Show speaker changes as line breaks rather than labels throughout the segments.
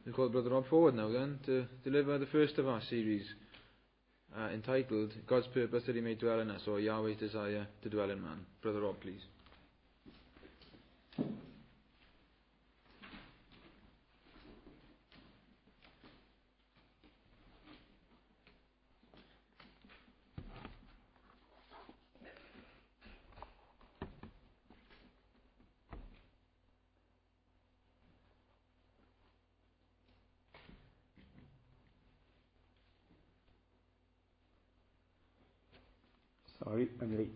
We'll call Brother Rob forward now then to deliver the first of our series entitled God's Purpose that He may dwell in us, or Yahweh's Desire to dwell in man. Brother Rob, please.
Sorry, I'm late.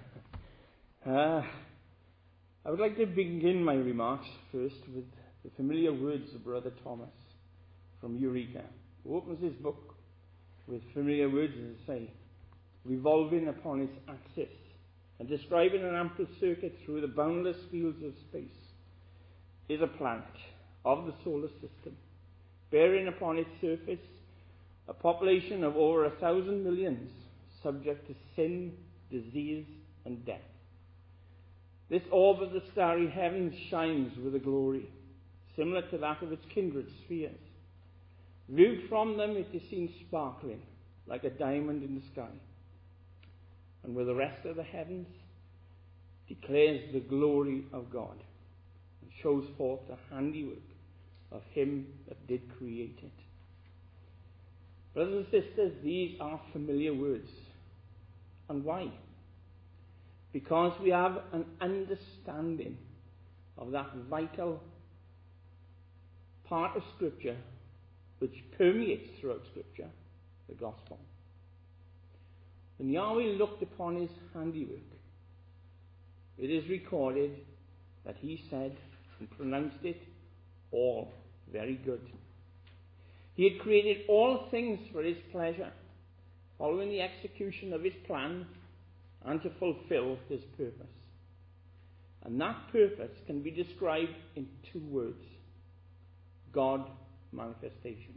I would like to begin my remarks first with the familiar words of Brother Thomas from Eureka, who opens his book with familiar words, as I say, revolving upon its axis and describing an ample circuit through the boundless fields of space is a planet of the solar system, bearing upon its surface a population of over 1,000 millions, subject to sin, disease, and death. This orb of the starry heavens shines with a glory similar to that of its kindred spheres. Viewed from them, it is seen sparkling like a diamond in the sky, and with the rest of the heavens declares the glory of God and shows forth the handiwork of Him that did create it. Brothers and sisters, these are familiar words. And why? Because we have an understanding of that vital part of Scripture which permeates throughout Scripture, the Gospel. When Yahweh looked upon His handiwork, it is recorded that He said and pronounced it all very good. He had created all things for His pleasure, following the execution of His plan and to fulfill His purpose. And that purpose can be described in two words: God manifestation.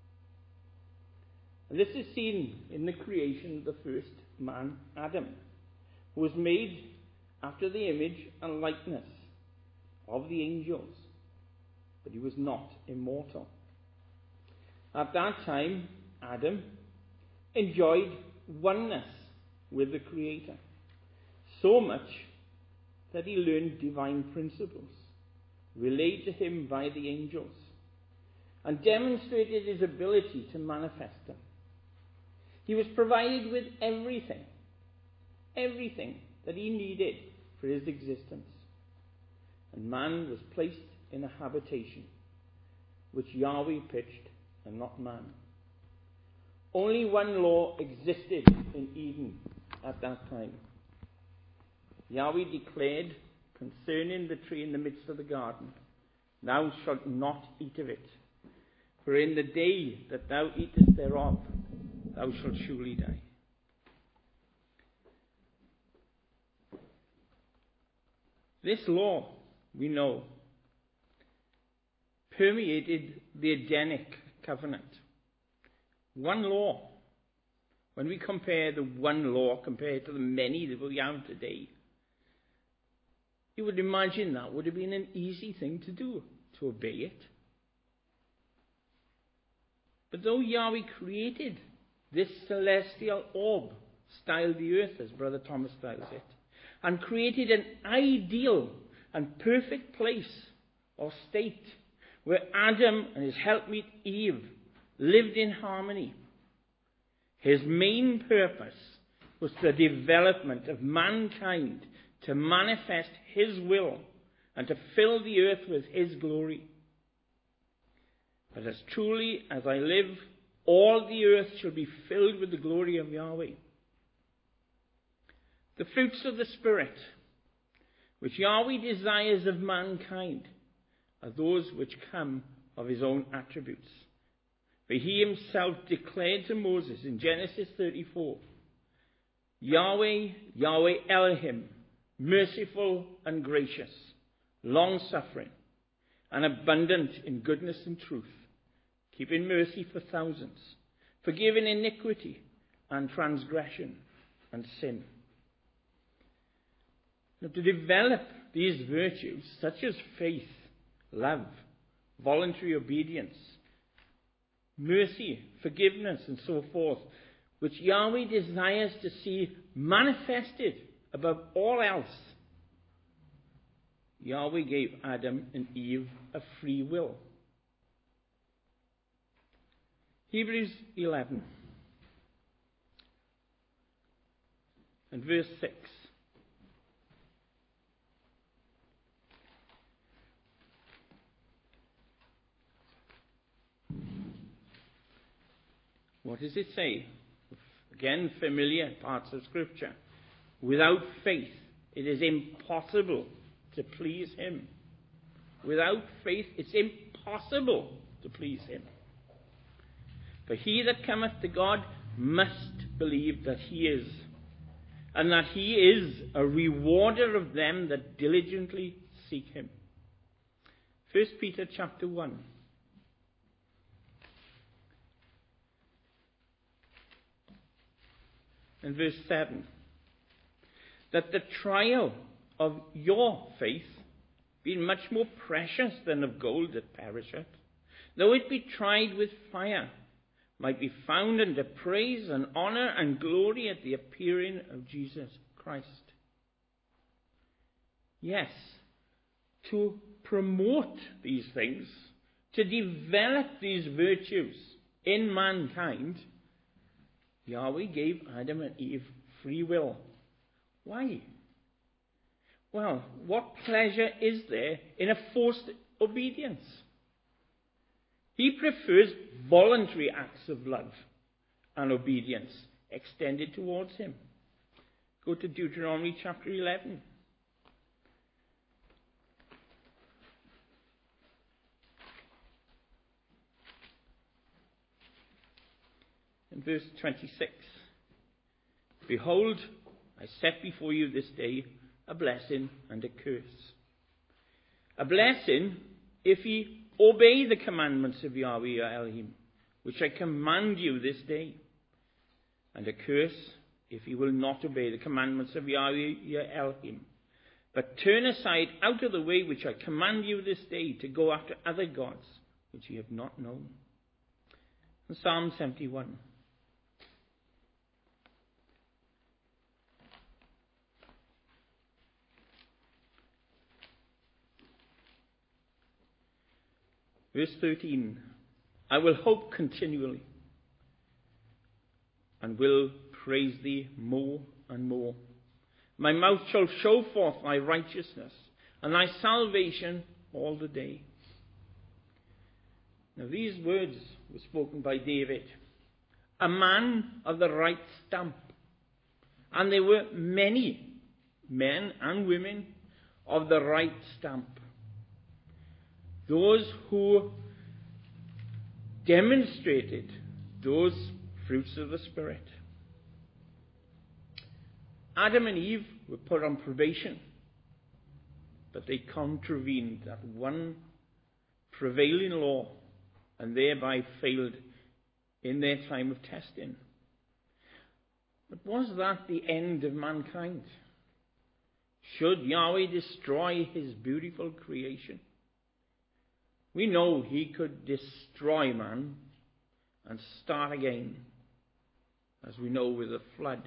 And this is seen in the creation of the first man, Adam, who was made after the image and likeness of the angels, but he was not immortal. At that time, Adam enjoyed oneness with the Creator, so much that he learned divine principles relayed to him by the angels and demonstrated his ability to manifest them. He was provided with everything that he needed for his existence, and man was placed in a habitation which Yahweh pitched and not man. Only one law existed in Eden at that time. Yahweh declared concerning the tree in the midst of the garden, "Thou shalt not eat of it, for in the day that thou eatest thereof, thou shalt surely die." This law, we know, permeated the Edenic covenant. One law. When we compare the one law compared to the many that we have today, you would imagine that would have been an easy thing to do, to obey it. But though Yahweh created this celestial orb, styled the earth, as Brother Thomas styles it, and created an ideal and perfect place or state where Adam and his helpmeet Eve lived in harmony, his main purpose was the development of mankind to manifest his will and to fill the earth with his glory. But as truly as I live, all the earth shall be filled with the glory of Yahweh. The fruits of the Spirit, which Yahweh desires of mankind, are those which come of his own attributes. For he himself declared to Moses in Genesis 34, "Yahweh, Yahweh Elohim, merciful and gracious, long-suffering, and abundant in goodness and truth, keeping mercy for thousands, forgiving iniquity and transgression and sin." Now, to develop these virtues, such as faith, love, voluntary obedience, mercy, forgiveness, and so forth, which Yahweh desires to see manifested above all else, Yahweh gave Adam and Eve a free will. Hebrews 11 and verse 6. What does it say? Again, familiar parts of Scripture. Without faith, it is impossible to please Him. Without faith, it's impossible to please Him. For he that cometh to God must believe that He is, and that He is a rewarder of them that diligently seek Him. 1 Peter chapter 1. And verse 7. That the trial of your faith, being much more precious than of gold that perisheth, though it be tried with fire, might be found unto praise and honor and glory at the appearing of Jesus Christ. Yes, to promote these things, to develop these virtues in mankind, Yahweh gave Adam and Eve free will. Why? Well, what pleasure is there in a forced obedience? He prefers voluntary acts of love and obedience extended towards Him. Go to Deuteronomy chapter 11. In verse 26. Behold, I set before you this day a blessing and a curse. A blessing if ye obey the commandments of Yahweh your Elohim, which I command you this day. And a curse if ye will not obey the commandments of Yahweh your Elohim, but turn aside out of the way which I command you this day to go after other gods, which ye have not known. In Psalm 71. Verse 13, I will hope continually, and will praise thee more and more. My mouth shall show forth thy righteousness, and thy salvation all the day. Now these words were spoken by David, a man of the right stamp. And there were many men and women of the right stamp. Those who demonstrated those fruits of the Spirit. Adam and Eve were put on probation, but they contravened that one prevailing law and thereby failed in their time of testing. But was that the end of mankind? Should Yahweh destroy His beautiful creation? We know He could destroy man and start again, as we know with the flood.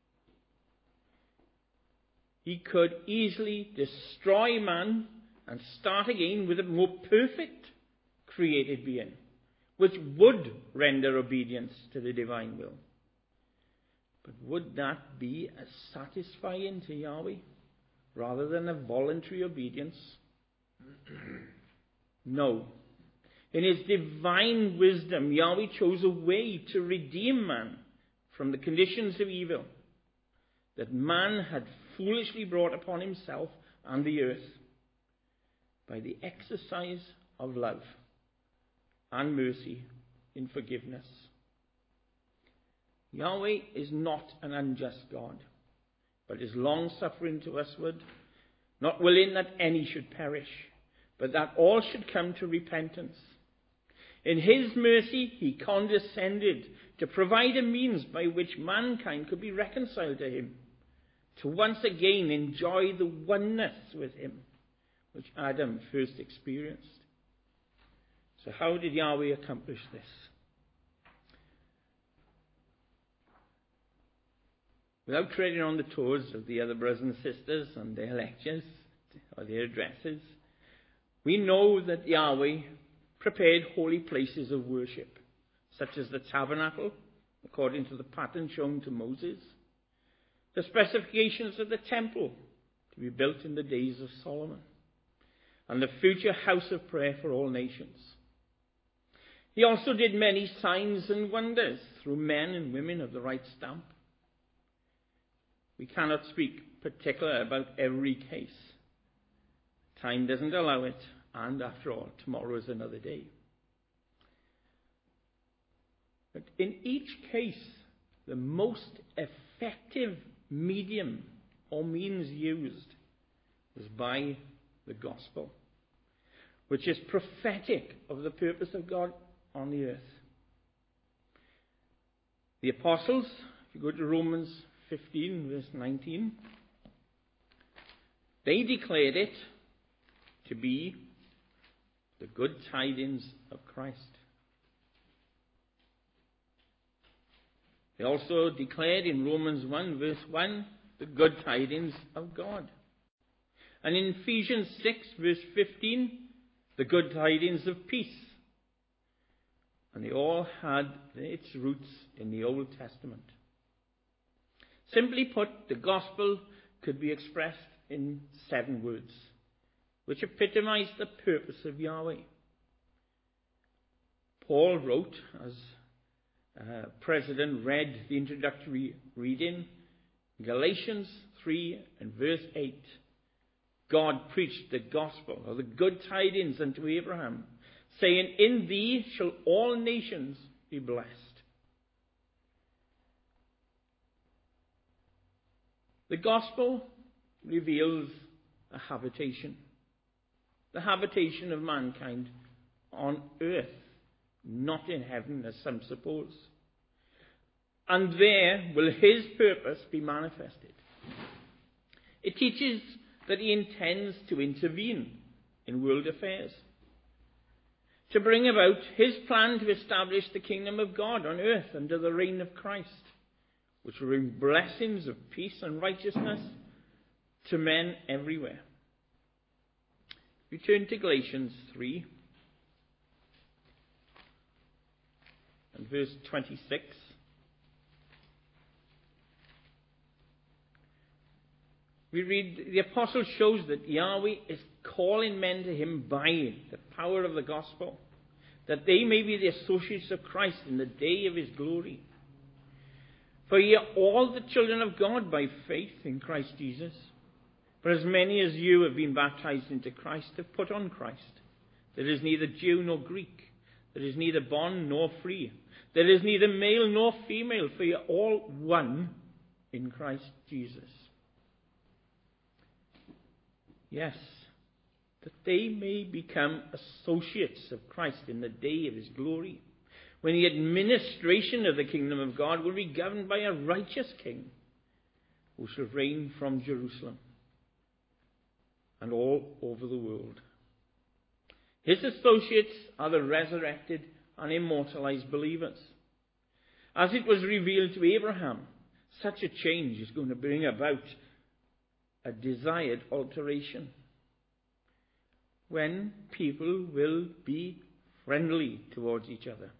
He could easily destroy man and start again with a more perfect created being, which would render obedience to the divine will. But would that be as satisfying to Yahweh rather than a voluntary obedience? No. In His divine wisdom, Yahweh chose a way to redeem man from the conditions of evil that man had foolishly brought upon himself and the earth by the exercise of love and mercy in forgiveness. Yahweh is not an unjust God, but is long-suffering to usward, not willing that any should perish, but that all should come to repentance. In His mercy, He condescended to provide a means by which mankind could be reconciled to Him, to once again enjoy the oneness with Him, which Adam first experienced. So how did Yahweh accomplish this? without treading on the toes of the other brothers and sisters and their lectures or their addresses, we know that Yahweh prepared holy places of worship, such as the tabernacle, according to the pattern shown to Moses, the specifications of the temple to be built in the days of Solomon, and the future house of prayer for all nations. He also did many signs and wonders through men and women of the right stamp. We cannot speak particular about every case. Time doesn't allow it, and after all, tomorrow is another day. But in each case, the most effective medium or means used was by the gospel, which is prophetic of the purpose of God on the earth. The apostles, if you go to Romans 15, verse 19, they declared it to be the good tidings of Christ. They also declared in Romans 1, verse 1, the good tidings of God. And in Ephesians 6, verse 15, the good tidings of peace. And they all had its roots in the Old Testament. Simply put, the gospel could be expressed in 7 words, which epitomize the purpose of Yahweh. Paul wrote, as President read the introductory reading, Galatians 3 and verse 8, God preached the gospel, or the good tidings, unto Abraham, saying, in thee shall all nations be blessed. The gospel reveals a habitation, the habitation of mankind on earth, not in heaven, as some suppose. And there will his purpose be manifested. It teaches that he intends to intervene in world affairs, to bring about his plan to establish the kingdom of God on earth under the reign of Christ, which will bring blessings of peace and righteousness to men everywhere. We turn to Galatians 3 and verse 26. We read, the apostle shows that Yahweh is calling men to him by the power of the gospel, that they may be the associates of Christ in the day of his glory. For ye are all the children of God by faith in Christ Jesus. For as many as you have been baptized into Christ have put on Christ. There is neither Jew nor Greek. There is neither bond nor free. There is neither male nor female, for ye are all one in Christ Jesus. Yes, that they may become associates of Christ in the day of his glory, when the administration of the kingdom of God will be governed by a righteous king, who shall reign from Jerusalem and all over the world. His associates are the resurrected and immortalized believers. As it was revealed to Abraham, such a change is going to bring about a desired alteration, when people will be friendly towards each other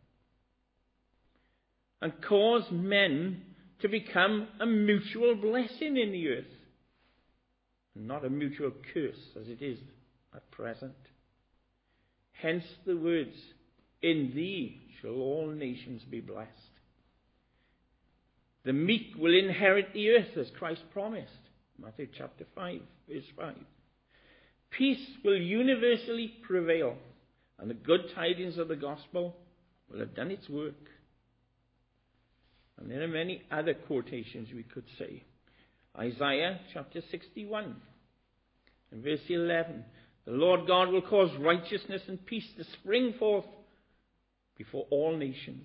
and cause men to become a mutual blessing in the earth, not a mutual curse as it is at present. Hence the words, in thee shall all nations be blessed. The meek will inherit the earth, as Christ promised. Matthew chapter 5, verse 5. Peace will universally prevail, and the good tidings of the gospel will have done its work. And there are many other quotations we could say. Isaiah chapter 61 and verse 11. The Lord God will cause righteousness and peace to spring forth before all nations.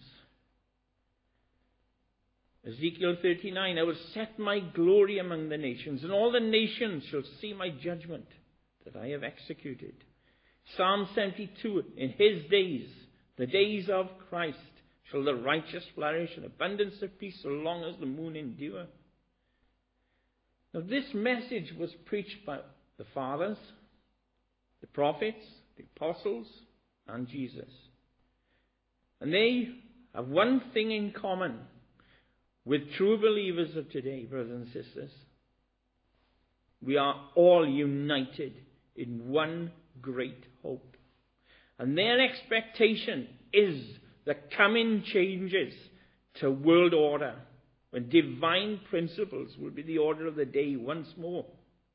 Ezekiel 39, I will set my glory among the nations, and all the nations shall see my judgment that I have executed. Psalm 72, in his days, the days of Christ, shall the righteous flourish, and abundance of peace so long as the moon endure. Now, this message was preached by the fathers, the prophets, the apostles, and Jesus. And they have one thing in common with true believers of today, brothers and sisters. We are all united in one great hope. And their expectation is the coming changes to world order, when divine principles will be the order of the day once more.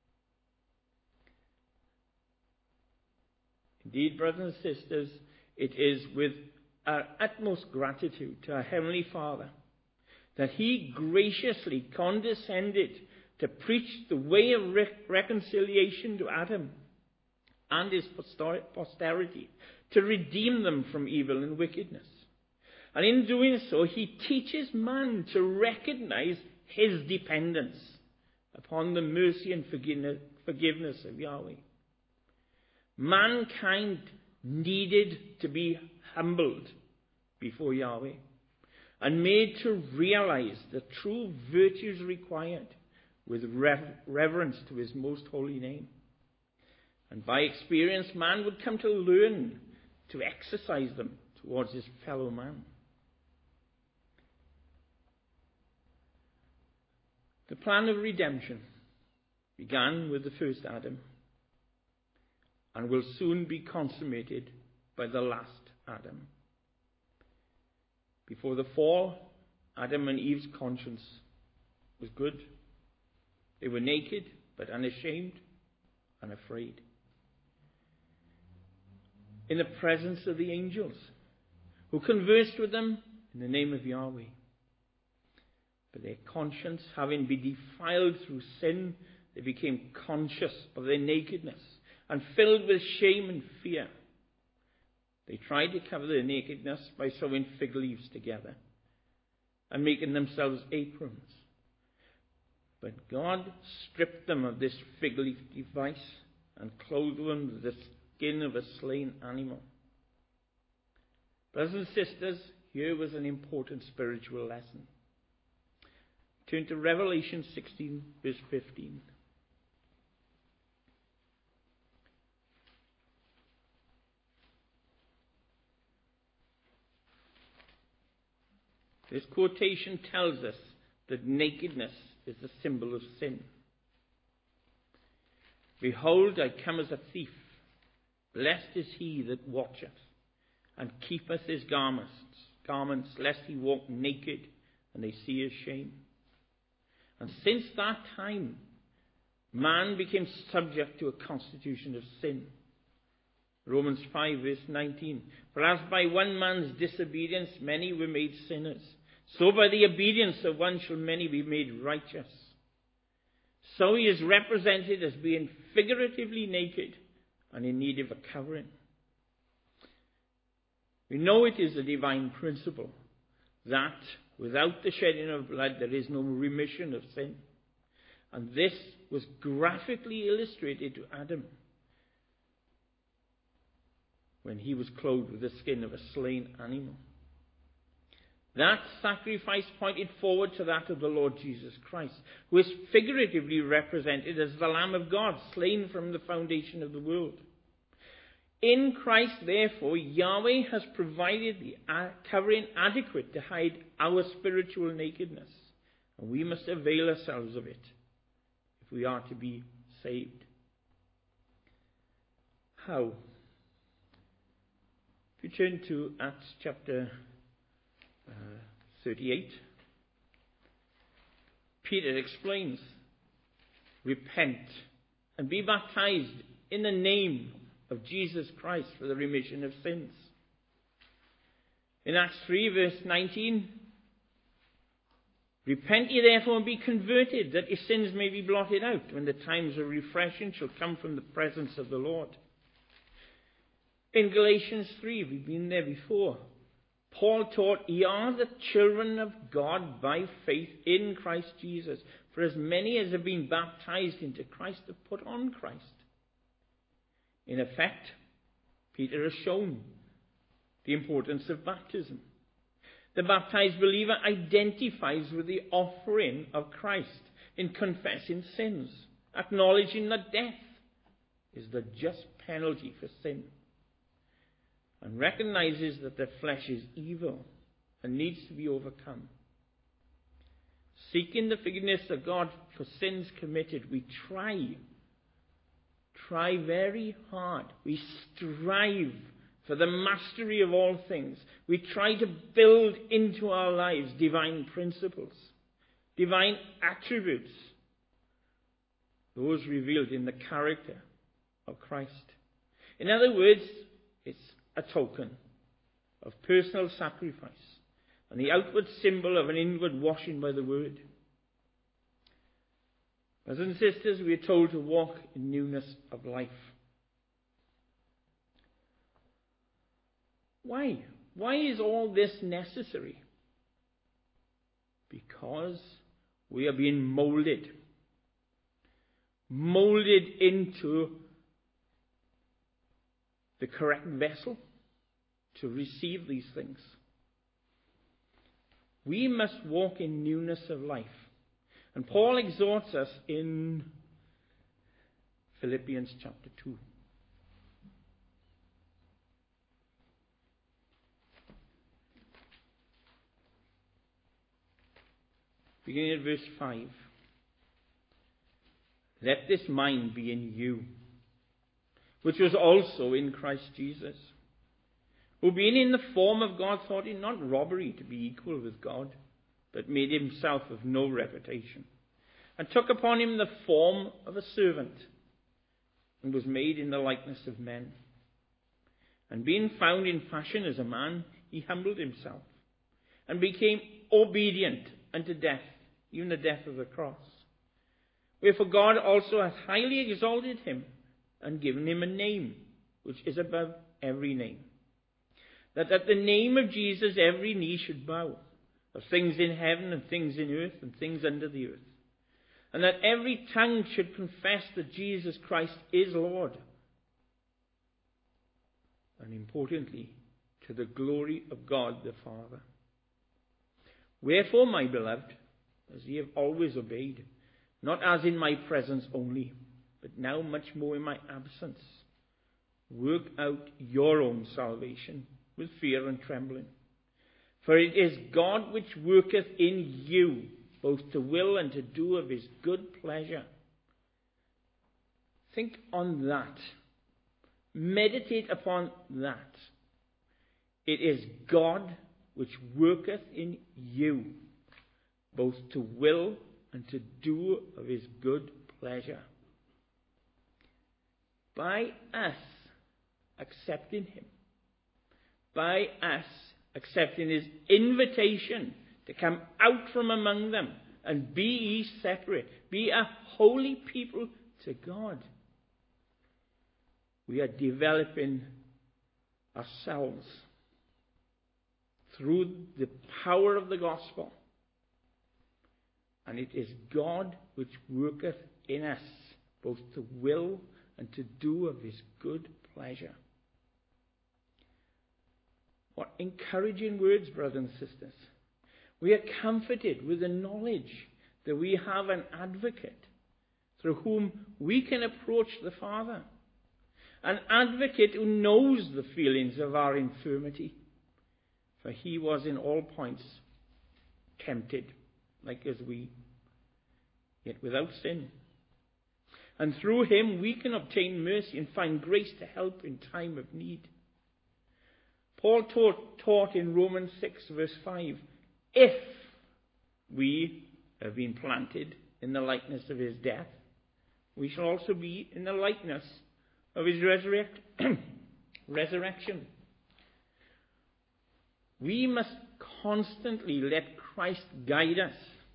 Indeed, brothers and sisters, it is with our utmost gratitude to our Heavenly Father that He graciously condescended to preach the way of reconciliation to Adam and his posterity, to redeem them from evil and wickedness. And in doing so, He teaches man to recognize his dependence upon the mercy and forgiveness of Yahweh. Mankind needed to be humbled before Yahweh and made to realize the true virtues required with reverence to His most holy name. And by experience, man would come to learn to exercise them towards his fellow man. The plan of redemption began with the first Adam and will soon be consummated by the last Adam. Before the fall, Adam and Eve's conscience was good. They were naked, but unashamed, unafraid. In the presence of the angels, who conversed with them in the name of Yahweh. But their conscience, having been defiled through sin, they became conscious of their nakedness and filled with shame and fear. They tried to cover their nakedness by sewing fig leaves together and making themselves aprons. But God stripped them of this fig leaf device and clothed them with the skin of a slain animal. Brothers and sisters, here was an important spiritual lesson. Turn to Revelation 16, verse 15. This quotation tells us that nakedness is the symbol of sin. Behold, I come as a thief. Blessed is he that watcheth, and keepeth his garments, lest he walk naked, and they see his shame. And since that time, man became subject to a constitution of sin. Romans 5, verse 19. For as by one man's disobedience many were made sinners, so by the obedience of one shall many be made righteous. So he is represented as being figuratively naked and in need of a covering. We know it is a divine principle that without the shedding of blood there is no remission of sin. And this was graphically illustrated to Adam when he was clothed with the skin of a slain animal. That sacrifice pointed forward to that of the Lord Jesus Christ, who is figuratively represented as the Lamb of God, slain from the foundation of the world. In Christ, therefore, Yahweh has provided the covering adequate to hide our spiritual nakedness, and we must avail ourselves of it if we are to be saved. How? If you turn to Acts chapter 38, Peter explains, repent and be baptized in the name of Jesus Christ for the remission of sins. In Acts 3 verse 19, repent ye therefore and be converted, that your sins may be blotted out, when the times of refreshing shall come from the presence of the Lord. In Galatians 3, we've been there before, Paul taught, ye are the children of God by faith in Christ Jesus. For as many as have been baptized into Christ have put on Christ. In effect, Peter has shown the importance of baptism. The baptized believer identifies with the offering of Christ, in confessing sins, acknowledging that death is the just penalty for sin, and recognizes that the flesh is evil and needs to be overcome. Seeking the forgiveness of God for sins committed, we try very hard. We strive for the mastery of all things. We try to build into our lives divine principles, divine attributes, those revealed in the character of Christ. In other words, it's a token of personal sacrifice and the outward symbol of an inward washing by the word. Brothers and sisters, we are told to walk in newness of life. Why? Why is all this necessary? Because we are being molded into the correct vessel to receive these things. We must walk in newness of life. And Paul exhorts us in Philippians chapter 2. Beginning at verse 5. Let this mind be in you, which was also in Christ Jesus, who being in the form of God thought it not robbery to be equal with God, but made himself of no reputation, and took upon him the form of a servant, and was made in the likeness of men. And being found in fashion as a man, he humbled himself, and became obedient unto death, even the death of the cross. Wherefore God also hath highly exalted him, and given him a name which is above every name, that at the name of Jesus every knee should bow, of things in heaven and things in earth and things under the earth, and that every tongue should confess that Jesus Christ is Lord, and importantly, to the glory of God the Father. Wherefore, my beloved, as ye have always obeyed, not as in my presence only, but now much more in my absence, work out your own salvation with fear and trembling. For it is God which worketh in you, both to will and to do of his good pleasure. Think on that. Meditate upon that. It is God which worketh in you, both to will and to do of his good pleasure. By us accepting him, by us accepting his invitation to come out from among them and be ye separate, be a holy people to God, we are developing ourselves through the power of the gospel. And it is God which worketh in us, both to will and to do of his good pleasure. What encouraging words, brothers and sisters. We are comforted with the knowledge that we have an advocate through whom we can approach the Father. An advocate who knows the feelings of our infirmity. For he was in all points tempted, like as we, yet without sin. And through him we can obtain mercy and find grace to help in time of need. Paul taught in Romans 6 verse 5, if we have been planted in the likeness of his death, we shall also be in the likeness of his resurrection. We must constantly let Christ guide us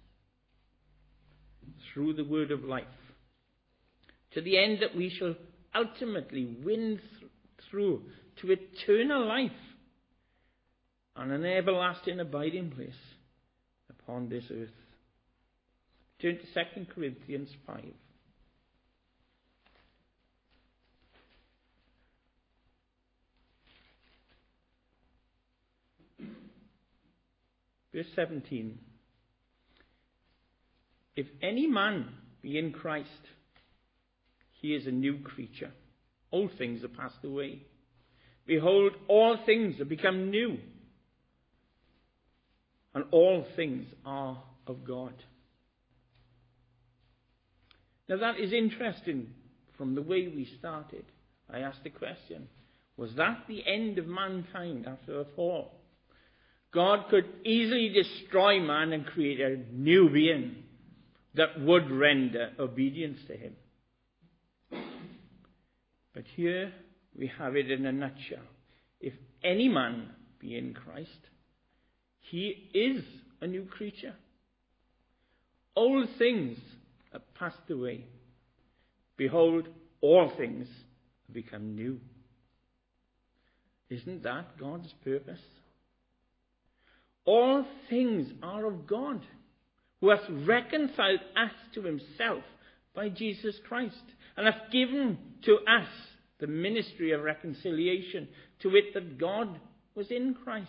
through the word of life, to the end that we shall ultimately win through to eternal life and an everlasting abiding place upon this earth. Turn to 2 Corinthians 5. Verse 17. If any man be in Christ, he is a new creature. Old things are passed away. Behold, all things have become new. And all things are of God. Now that is interesting from the way we started. I asked the question, was that the end of mankind after the fall? God could easily destroy man and create a new being that would render obedience to him. But here we have it in a nutshell. If any man be in Christ, he is a new creature. Old things have passed away. Behold, all things have become new. Isn't that God's purpose? All things are of God, who hath reconciled us to himself by Jesus Christ, and hath given to us the ministry of reconciliation, to wit, that God was in Christ,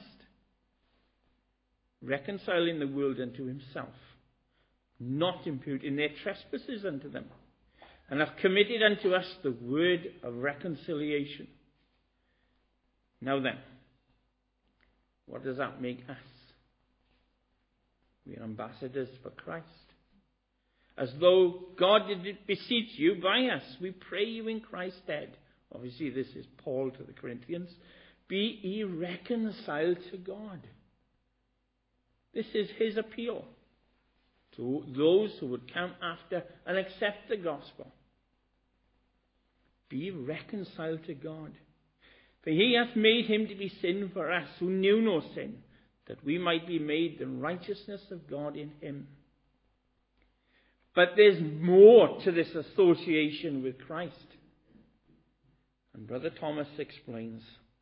reconciling the world unto himself, not imputing their trespasses unto them, and hath committed unto us the word of reconciliation. Now then, what does that make us? We are ambassadors for Christ. As though God did beseech you by us, we pray you in Christ's stead. Obviously, this is Paul to the Corinthians. Be ye reconciled to God. This is his appeal to those who would come after and accept the gospel. Be reconciled to God. For he hath made him to be sin for us, who knew no sin, that we might be made the righteousness of God in him. But there's more to this association with Christ. And Brother Thomas explains,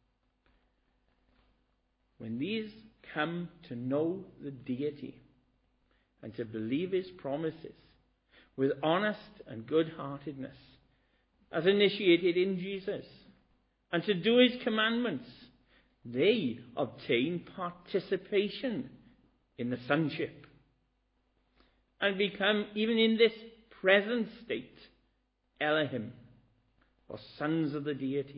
when these come to know the deity and to believe his promises with honest and good-heartedness, as initiated in Jesus, and to do his commandments, they obtain participation in the sonship and become, even in this present state, Elohim, or sons of the deity.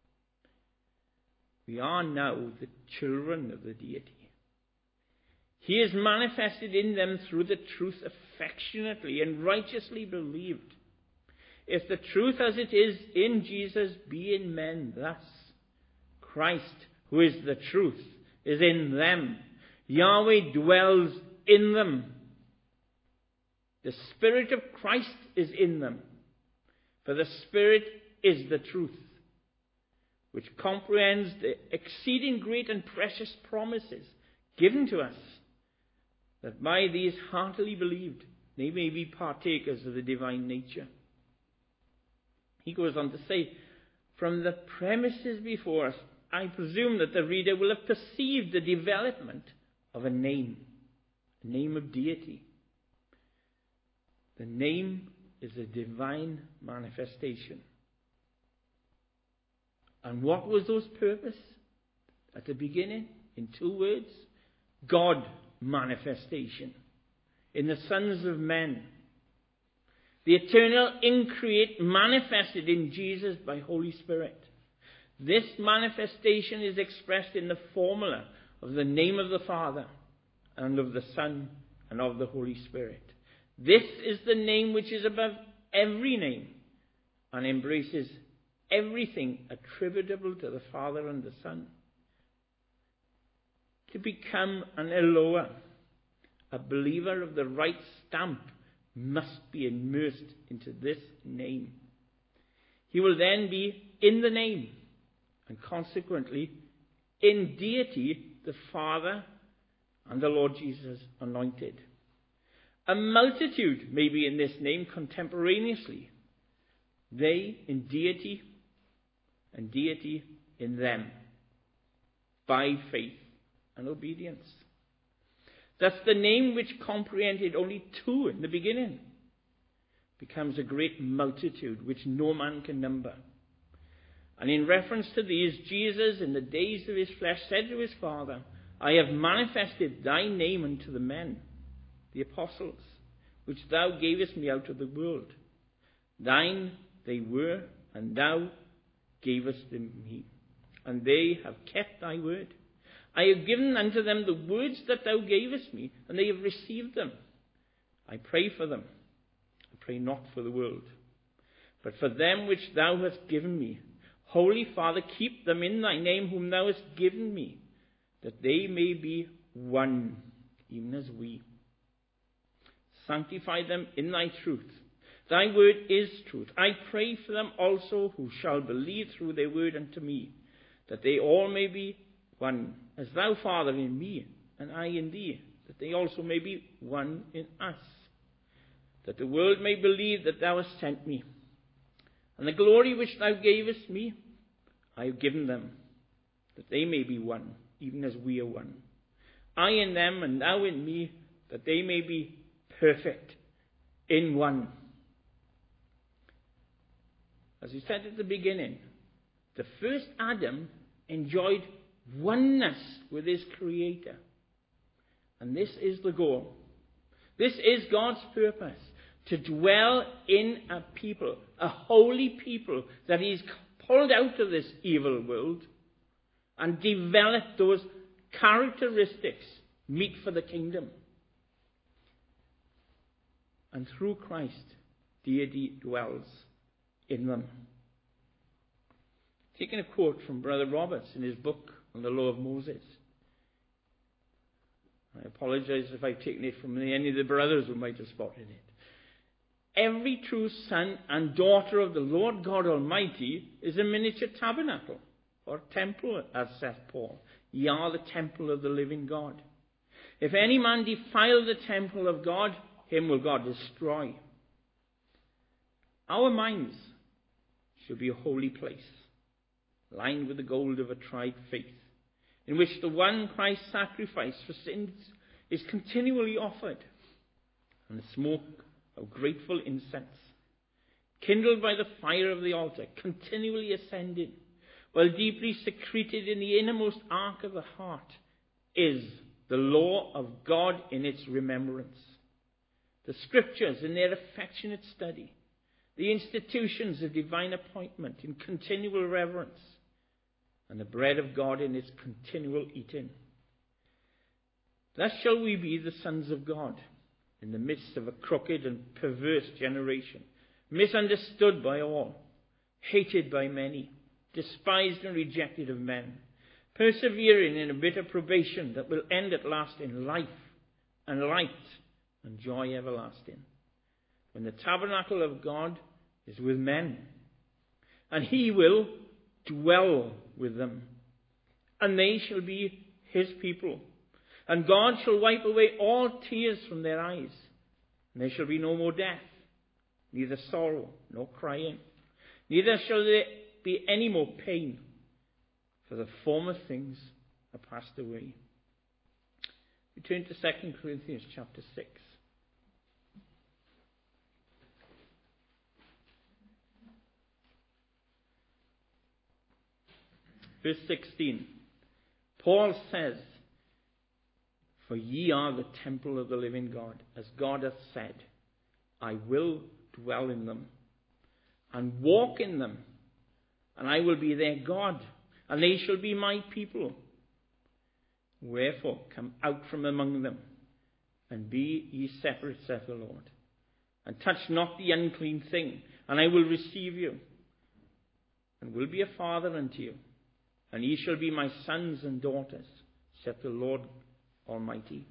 We are now the children of the deity. He is manifested in them through the truth affectionately and righteously believed. If the truth as it is in Jesus be in men, thus Christ, who is the truth, is in them. Yahweh dwells in them. The Spirit of Christ is in them. For the Spirit is the truth, which comprehends the exceeding great and precious promises given to us, that by these heartily believed they may be partakers of the divine nature. He goes on to say, from the premises before us, I presume that the reader will have perceived the development of a name of deity. The name is a divine manifestation. And what was those purpose? At the beginning, in 2 words, God manifestation in the sons of men. The eternal increate manifested in Jesus by Holy Spirit. This manifestation is expressed in the formula of the name of the Father and of the Son and of the Holy Spirit. This is the name which is above every name and embraces everything attributable to the Father and the Son. To become an Eloah, a believer of the right stamp, must be immersed into this name. He will then be in the name, and consequently in deity, the Father and the Lord Jesus anointed. A multitude may be in this name contemporaneously. They in deity and deity in them, by faith and obedience. Thus the name which comprehended only 2 in the beginning becomes a great multitude which no man can number. And in reference to these, Jesus in the days of his flesh said to his Father, I have manifested thy name unto the men, the apostles, which thou gavest me out of the world. Thine they were, and thou gavest them me, and they have kept thy word. I have given unto them the words that thou gavest me, and they have received them. I pray for them. I pray not for the world, but for them which thou hast given me. Holy Father, keep them in thy name whom thou hast given me, that they may be one, even as we. Sanctify them in thy truth. Thy word is truth. I pray for them also who shall believe through their word unto me, that they all may be one, as thou, Father, in me, and I in thee, that they also may be one in us, that the world may believe that thou hast sent me. And the glory which thou gavest me, I have given them, that they may be one, even as we are one. I in them, and thou in me, that they may be perfect in one. As we said at the beginning, the first Adam enjoyed oneness with his Creator. And this is the goal. This is God's purpose, to dwell in a people, a holy people that he's pulled out of this evil world and develop those characteristics meet for the kingdom. And through Christ, deity dwells in them. Taking a quote from Brother Roberts in his book on the Law of Moses. I apologize if I've taken it from any of the brothers who might have spotted it. Every true son and daughter of the Lord God Almighty is a miniature tabernacle or temple, as saith Paul. Ye are the temple of the living God. If any man defile the temple of God, him will God destroy. Our minds should be a holy place, lined with the gold of a tried faith, in which the one Christ sacrifice for sins is continually offered, and the smoke of grateful incense, kindled by the fire of the altar, continually ascending, while deeply secreted in the innermost ark of the heart, is the law of God in its remembrance, the scriptures in their affectionate study, the institutions of divine appointment in continual reverence, and the bread of God in its continual eating. Thus shall we be the sons of God in the midst of a crooked and perverse generation, misunderstood by all, hated by many, despised and rejected of men, persevering in a bitter probation that will end at last in life and light and joy everlasting, when the tabernacle of God is with men, and he will dwell with them, and they shall be his people. And God shall wipe away all tears from their eyes, and there shall be no more death, neither sorrow nor crying, neither shall there be any more pain, for the former things are passed away. We turn to 2 Corinthians chapter 6. Verse 16. Paul says, "For ye are the temple of the living God, as God hath said, I will dwell in them, and walk in them, and I will be their God, and they shall be my people. Wherefore come out from among them, and be ye separate, saith the Lord, and touch not the unclean thing, and I will receive you, and will be a father unto you, and ye shall be my sons and daughters, saith the Lord Almighty."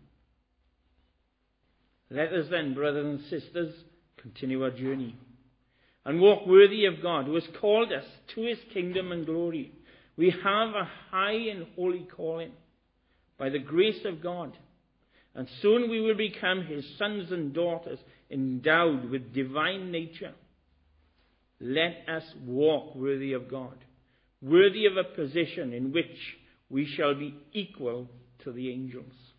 Let us then, brothers and sisters, continue our journey, and walk worthy of God, who has called us to his kingdom and glory. We have a high and holy calling by the grace of God, and soon we will become his sons and daughters, endowed with divine nature. Let us walk worthy of God, worthy of a position in which we shall be equal to the angels.